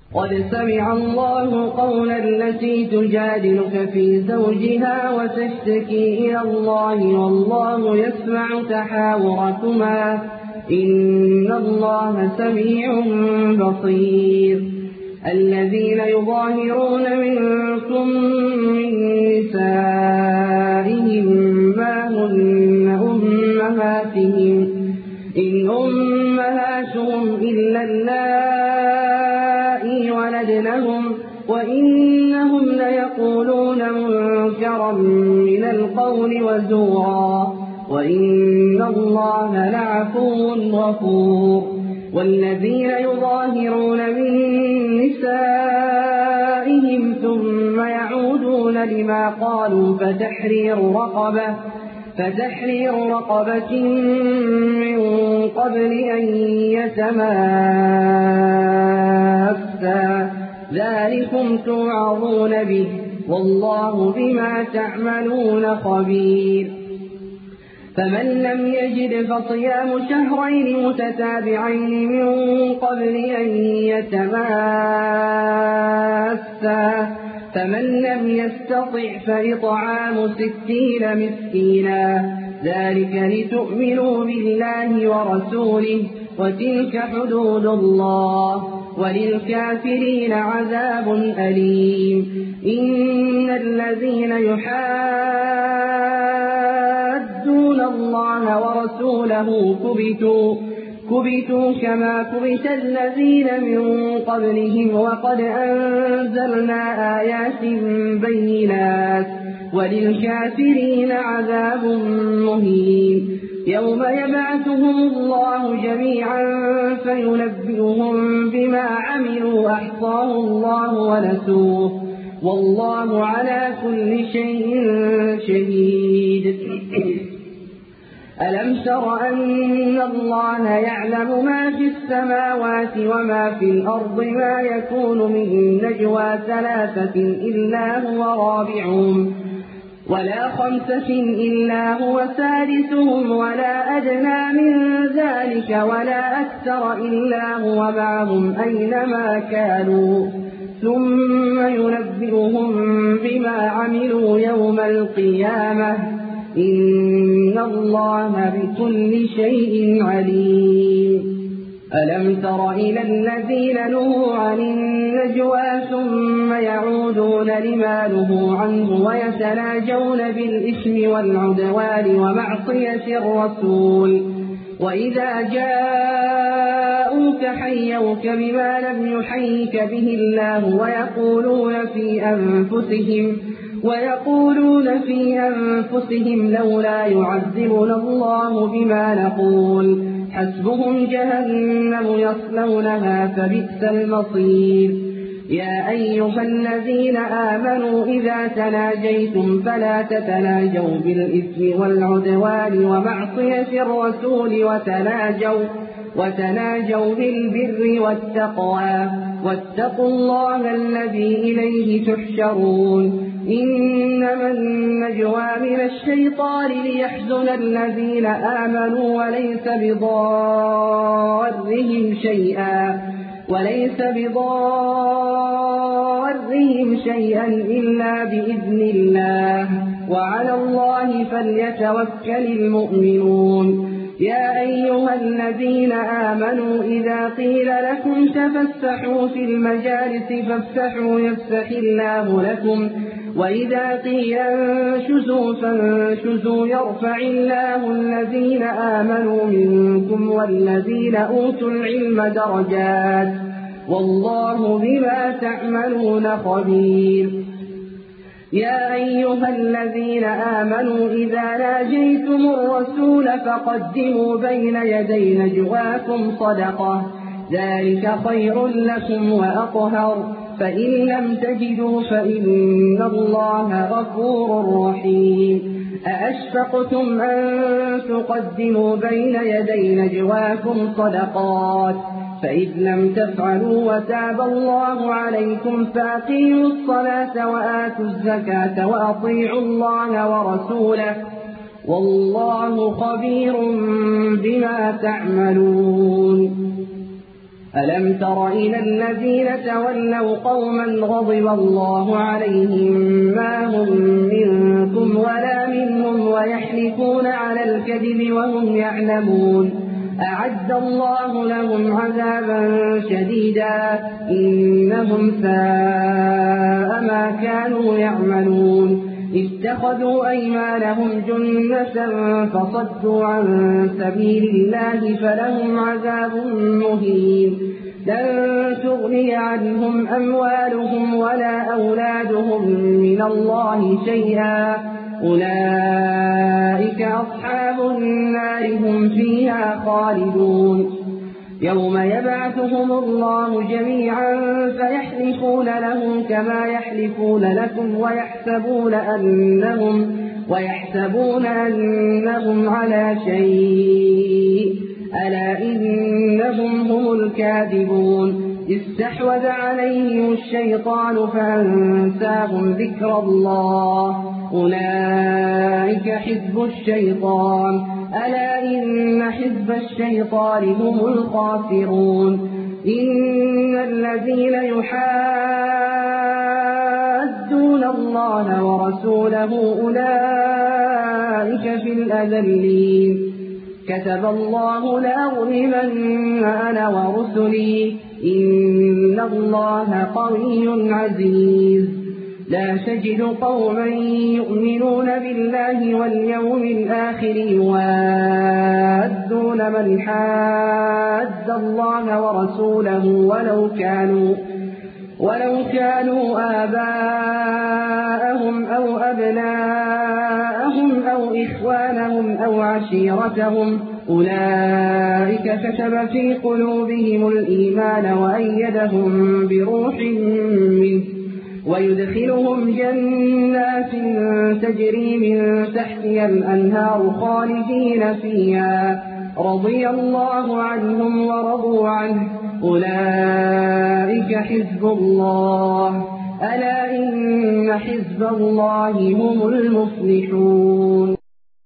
قد سمع الله قول التي تجادلك في زوجها وتشتكي إلى الله والله يسمع تحاوركما إن الله سميع بصير. الذين يظاهرون منكم من نسائهم ما هن أمهاتهم إن أمهاتهم إلا اللائي ولدنهم وإنهم ليقولون منكرا من القول وزورا وإن الله لعفو غفور. والذين يظاهرون من نسائهم ثم يعودون لما قالوا فتحرير رقبة من قبل أن يتماسا ذلكم توعظون به والله بما تعملون خبير. فمن لم يجد فصيام شهرين متتابعين من قبل أن يتماسا فمن لم يستطع فإطعام 60 مسكينا ذلك لتؤمنوا بالله ورسوله وتلك حدود الله وللكافرين عذاب أليم. إن الذين يحادون الله ورسوله كبتوا كما كبت الذين من قبلهم وقد أنزلنا آيات بينات وللكافرين عذاب مهين. يوم يبعثهم الله جميعا فينبئهم بما عملوا أحصاه الله ونسوه والله على كل شيء شهيد. ألم تر أن الله يعلم ما في السماوات وما في الأرض ما يكون من نجوى 3 إلا هو رابعهم ولا 5 إلا هو سادسهم ولا أدنى من ذلك ولا أكثر إلا هو معهم أينما كانوا ثم ينبئهم بما عملوا يوم القيامة إن الله بكل شيء عليم. ألم تر إلى الذين نهوا عن النجوى ثم يعودون لما نهوا عنه ويتناجون بالإثم والعدوان ومعصية الرسول وإذا جاءوك حيوك بما لم يحيك به الله ويقولون في أنفسهم لولا يعذبنا الله بما نقول حسبهم جهنم يصلونها فبئس المصير. يا أيها الذين آمنوا إذا تناجيتم فلا تتناجوا بالإثم والعدوان ومعصية الرسول وتناجوا بالبر والتقوى واتقوا الله الذي إليه تحشرون. إنما النجوى من الشيطان ليحزن الذين آمنوا وليس بضارهم شيئا إلا بإذن الله وعلى الله فليتوكل المؤمنون. يا أيها الذين آمنوا إذا قيل لكم تفسحوا في المجالس فافسحوا يفسح الله لكم وإذا قيل انشزوا فانشزوا يرفع الله الذين آمنوا منكم والذين أوتوا العلم درجات والله بما تعملون خبير. يا أيها الذين آمنوا إذا ناجيتم الرسول فقدموا بين يدي نجواكم صدقة ذلك خير لكم وأطهر فإن لم تجدوا فإن الله غفور رحيم. أأشفقتم أن تقدموا بين يدي نجواكم صدقات فإذ لم تفعلوا وتاب الله عليكم فأقيموا الصلاة وآتوا الزكاة وأطيعوا الله ورسوله والله خبير بما تعملون. ألم تر إلى الذين تولوا قوما غضب الله عليهم ما هم منكم ولا منهم ويحلفون على الكذب وهم يعلمون أعد الله لهم عذابا شديدا إنهم ساء ما كانوا يعملون اتخذوا أيمانهم جنة فصدوا عن سبيل الله فلهم عذاب مهين لن تغني عنهم أموالهم ولا أولادهم من الله شيئا أولئك أصحاب النار هم فيها خالدون يوم يبعثهم الله جميعا فيحلفون له كما يحلفون لكم ويحسبون أنهم على شيء ألا إنهم هم الكاذبون استحوذ عليهم الشيطان فأنساهم ذكر الله أولئك حزب الشيطان ألا إن حزب الشيطان هم الخاسرون إن الذين يحادون الله ورسوله أولئك في الأذلين كتب الله لأغلبن أنا ورسلي إن الله قوي عزيز لا تجد قوما يؤمنون بالله واليوم الآخر يوادون من حاد الله ورسوله ولو كانوا آباءهم أو أبناءهم أو إخوانهم أو عشيرتهم أولئك كتب في قلوبهم الإيمان وأيدهم بروح منه ويدخلهم جنات تجري من تحتها الأنهار خالدين فيها رضي الله عنهم ورضوا عنه أولئك حزب الله ألا إن حزب الله هم المفلحون